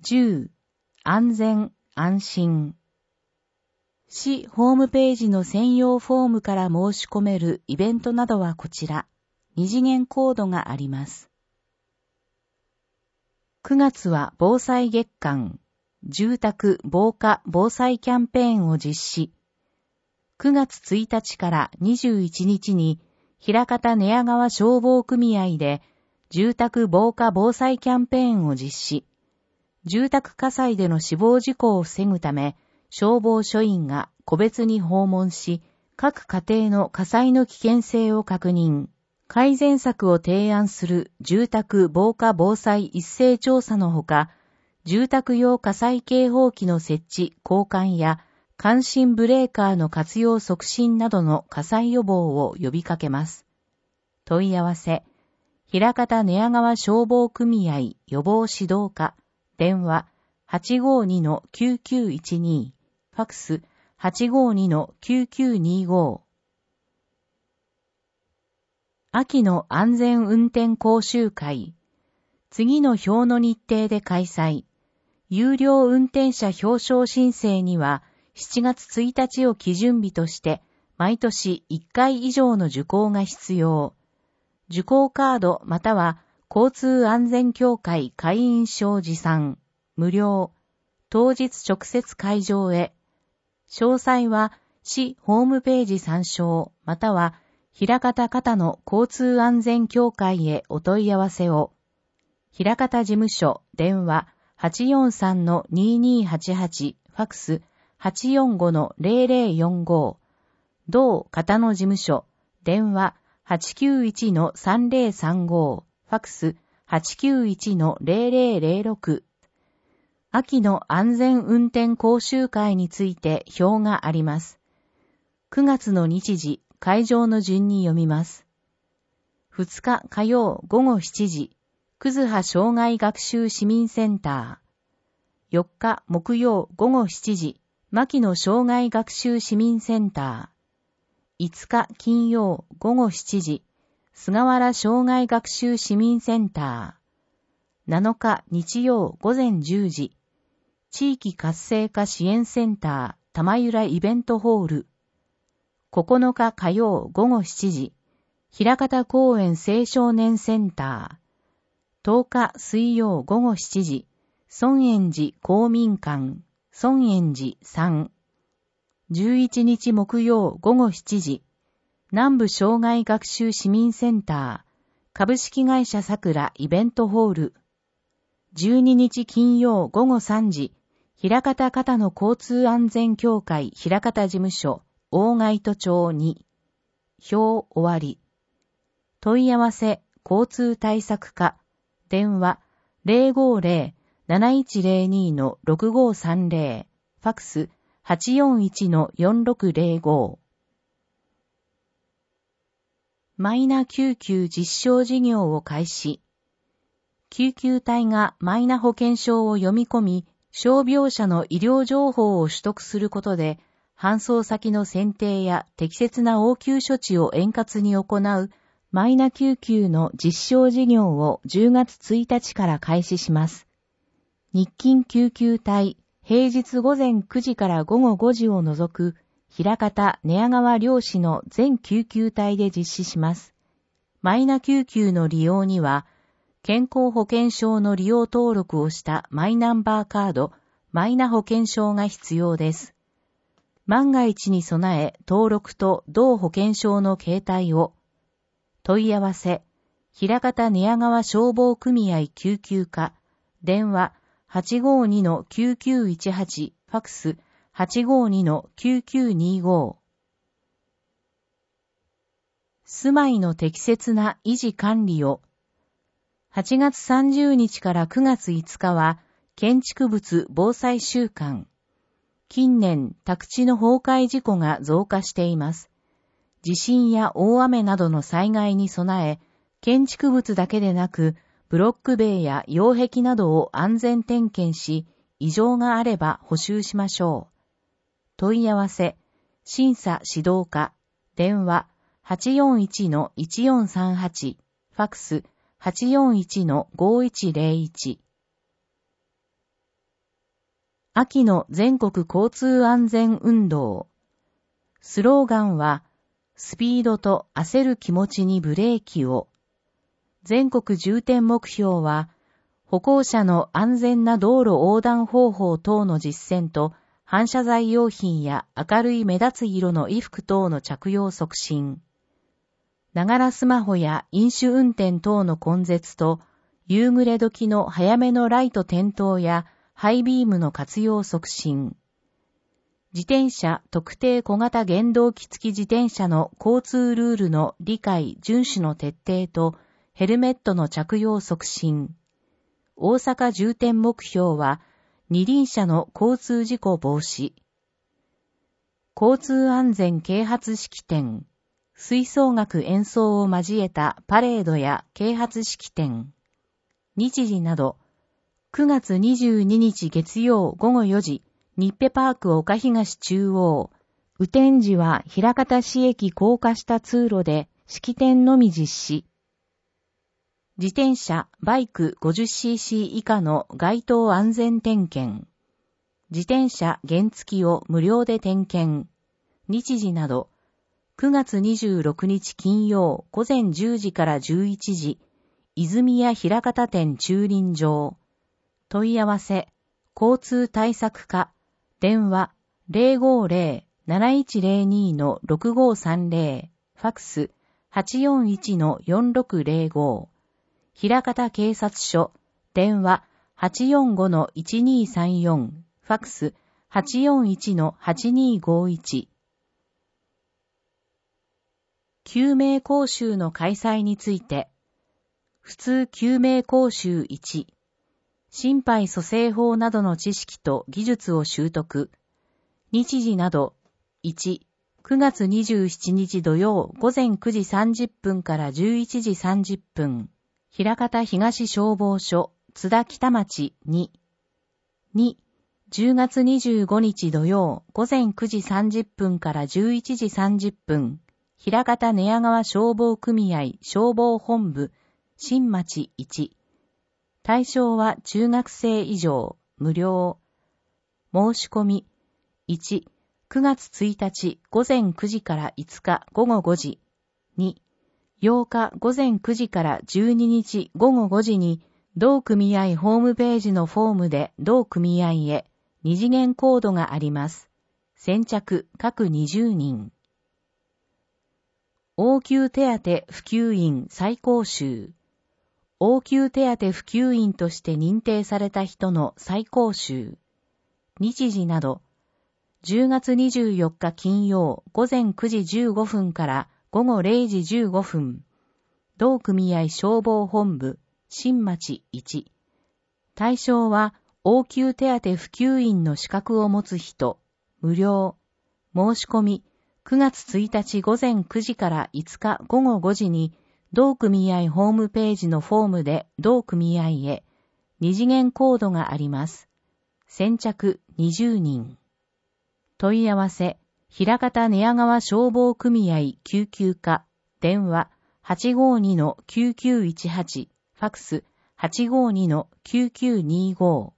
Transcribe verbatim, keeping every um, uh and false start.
じゅう、安全、安心。市ホームページの専用フォームから申し込めるイベントなどはこちら、二次元コードがあります。くがつは防災月間、住宅防火防災キャンペーンを実施。くがつついたちからにじゅういちにちに、枚方寝屋川消防組合で、住宅防火防災キャンペーンを実施。住宅火災での死亡事故を防ぐため、消防署員が個別に訪問し、各家庭の火災の危険性を確認、改善策を提案する住宅防火防災一斉調査のほか、住宅用火災警報器の設置、交換や、感震ブレーカーの活用促進などの火災予防を呼びかけます。問い合わせ、枚方寝屋川消防組合予防指導課、電話 はちごーにのきゅうきゅういちに、ファックス はちごーにのきゅうきゅうにご。秋の安全運転講習会。次の表の日程で開催。有料運転者表彰申請にはしちがつついたちを基準日として毎年いっかい以上の受講が必要。受講カードまたは交通安全協会会員証持参。無料。当日直接会場へ。詳細は市ホームページ参照または枚方方の交通安全協会へお問い合わせを。枚方事務所電話 はちよんさんのにーにーはちはち ファックス はちよんごのゼロゼロよんご。同方の事務所電話 はちきゅういちのさんゼロさんご ファックス はちきゅういちのゼロゼロゼロろく。秋の安全運転講習会について表があります。くがつの日時、会場の順に読みます。ふつか火曜午後しちじ、葛葉障害学習市民センター。よっか木曜午後しちじ、牧野障害学習市民センター。いつか金曜午後しちじ、菅原障害学習市民センター。なのか日曜午前じゅうじ、地域活性化支援センター玉浦イベントホール。ここのか火曜午後しちじ、枚方公園青少年センター。とおか水曜午後しちじ、孫園寺公民館、孫園寺さん。じゅういちにち木曜午後しちじ、南部障害学習市民センター、株式会社さくらイベントホール。じゅうににち金曜午後さんじ、枚方方の交通安全協会枚方事務所、大貝戸町に。表終わり。問い合わせ、交通対策課、電話 ゼロごーゼロ なないちゼロにのろくごさんゼロ、ファックス はちよんいちのよんろくゼロご。マイナ救急実証事業を開始。救急隊がマイナ保険証を読み込み、傷病者の医療情報を取得することで、搬送先の選定や適切な応急処置を円滑に行うマイナ救急の実証事業をじゅうがつついたちから開始します。日勤救急隊、平日午前くじから午後ごじを除く、枚方寝屋川両市の全救急隊で実施します。マイナ救急の利用には、健康保険証の利用登録をしたマイナンバーカード、マイナ保険証が必要です。万が一に備え登録と同保険証の携帯を。問い合わせ、枚方寝屋川消防組合救急課、電話 はちごーにのきゅうきゅういちはち、ファックス はちごーにのきゅうきゅうにご。住まいの適切な維持管理を。はちがつさんじゅうにちからくがついつかは、建築物防災週間。近年、宅地の崩壊事故が増加しています。地震や大雨などの災害に備え、建築物だけでなく、ブロック塀や擁壁などを安全点検し、異常があれば補修しましょう。問い合わせ、審査指導課、電話 はちよんいちのいちよんさんはち、ファックス はちよんいちのごいちゼロいち。 秋の全国交通安全運動。スローガンは、スピードと焦る気持ちにブレーキを。全国重点目標は、歩行者の安全な道路横断方法等の実践と、反射材用品や明るい目立つ色の衣服等の着用促進。ながらスマホや飲酒運転等の根絶と、夕暮れ時の早めのライト点灯やハイビームの活用促進。自転車特定小型原動機付き自転車の交通ルールの理解遵守の徹底とヘルメットの着用促進。大阪重点目標は二輪車の交通事故防止。交通安全啓発式典。吹奏楽演奏を交えたパレードや啓発式典。日時など、くがつにじゅうににち月曜ごごよじ、日ペパーク岡東中央。雨天時は枚方市駅高架下通路で式典のみ実施。自転車、バイク ごじゅっシーシー 以下の街頭安全点検。自転車原付を無料で点検。日時など、くがつにじゅうろくにち金曜午前じゅうじからじゅういちじ、泉谷枚方店駐輪場。問い合わせ、交通対策課、電話 ゼロごゼロ なないちゼロに のろくごさんゼロ、ファクス はちよんいち のよんろくゼロご、枚方警察署、電話 はちよんご のいちにさんよん、ファクス はちよんいち のはちにごいち。救命講習の開催について、普通救命講習いち、心肺蘇生法などの知識と技術を習得。日時など、いち、くがつにじゅうしちにち土曜午前くじさんじゅっぷんからじゅういちじさんじゅっぷん、枚方東消防署、津田北町に。に、じゅうがつにじゅうごにち土曜午前くじさんじゅっぷんからじゅういちじさんじゅっぷん、枚方寝屋川消防組合消防本部、新町いち。対象は中学生以上、無料。申し込み。いち、くがつついたち午前くじからいつか午後ごじ。に、ようか午前くじからじゅうににち午後ごじに、同組合ホームページのフォームで同組合へ二次元コードがあります。先着各にじゅうにん。応急手当普及員再講習。応急手当普及員として認定された人の再講習。日時など、じゅうがつにじゅうよっか金曜午前くじじゅうごふんから午後れいじじゅうごふん。同組合消防本部、新町いち。対象は、応急手当普及員の資格を持つ人、無料。申し込み、くがつついたち午前くじからいつか午後ごじに、同組合ホームページのフォームで同組合へ二次元コードがあります。先着にじゅうにん。問い合わせ、枚方寝屋川消防組合救急課、電話 はちごに のきゅうきゅういちはち、ファクス はちごに のきゅうきゅうにご。